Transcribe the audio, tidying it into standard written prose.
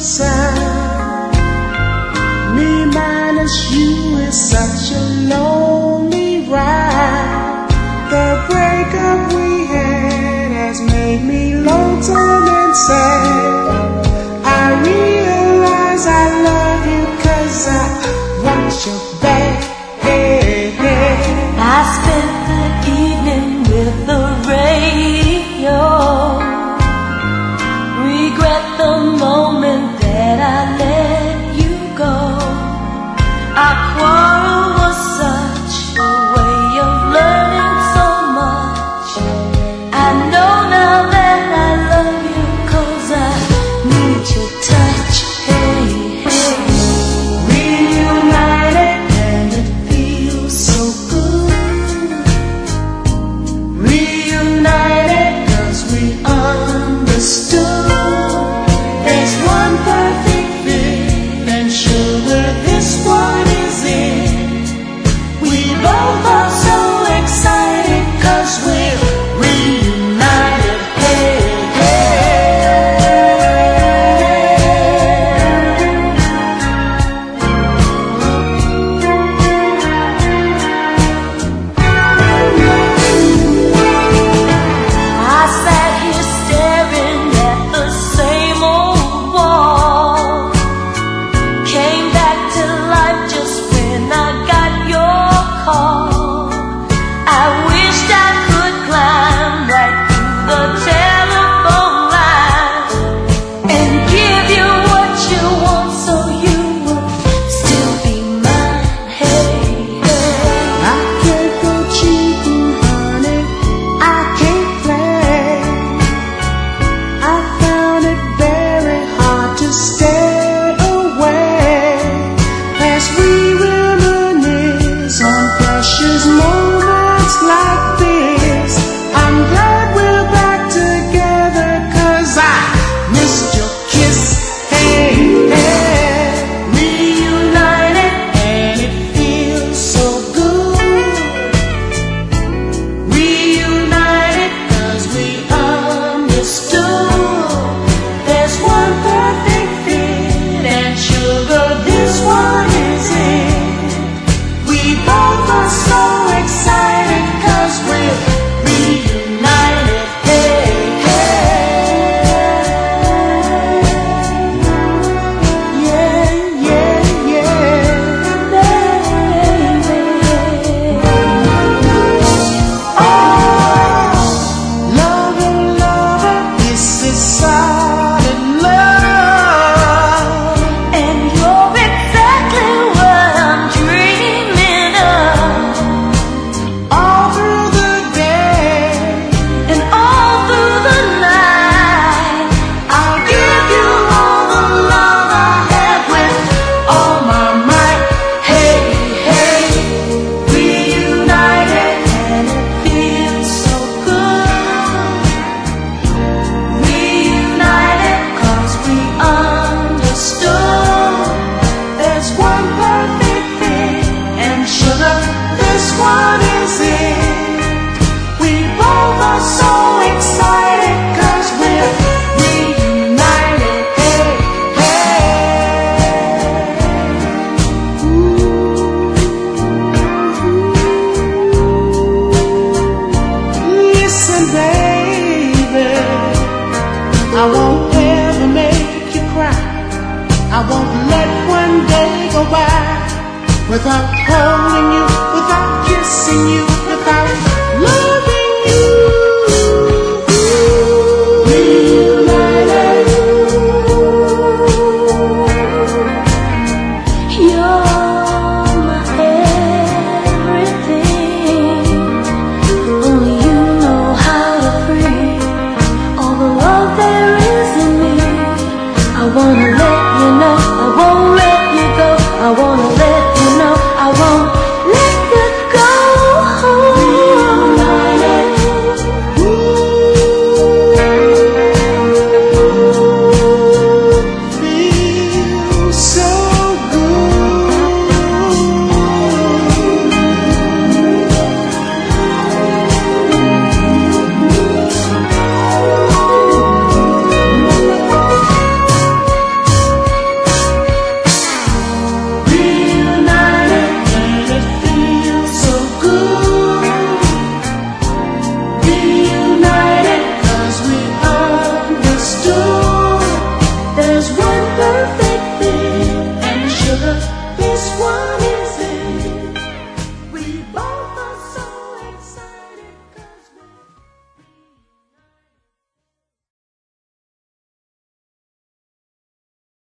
sound. Me minus you is such a lonely ride. The breakup we had has made me lonesome and sad. I realize I love you 'cause I want you back. I spent the evening with the radio. Regret the moment that I let you go. Our quarrel was such a way of learning so much. I know now that I love you 'cause I need your touch. Hey, hey. Reunited and it feels so good. Reunited 'cause we understood. There's one perfect fit and sugar, this one is it. We both are so excited 'cause we're reunited. Hey, I sat here staring at the same old wall. Came back to life just when I got your call. I wished I could climb right through the telephone line and give you what you want so you would still be mine. Hey, hey. I can't go cheating, honey. I can't play. I found it very hard to stay away as we reminisce on precious moments like this. I'm glad we're back together 'cause I missed your kiss. Hey, hey. Reunited and it feels so good. Reunited 'cause we understood. There's one perfect fit and sugar, this one is it. We both are so excited 'cause we're reunited. Hey, hey. Yeah, yeah, yeah. Oh, lover, lover, this is solid love. And you're exactly what I'm dreaming of. All through the day And all through the night, I'll give you all the love I have with all my might. Hey, hey, reunited and it feels so good. reunited 'cause we understood. There's one perfect fit and sugar, this one is it. We both are so excited 'cause we're reunited. Hey, hey. Listen, baby, I won't ever make you cry. I won't let one day go by without holding you, without kissing you, without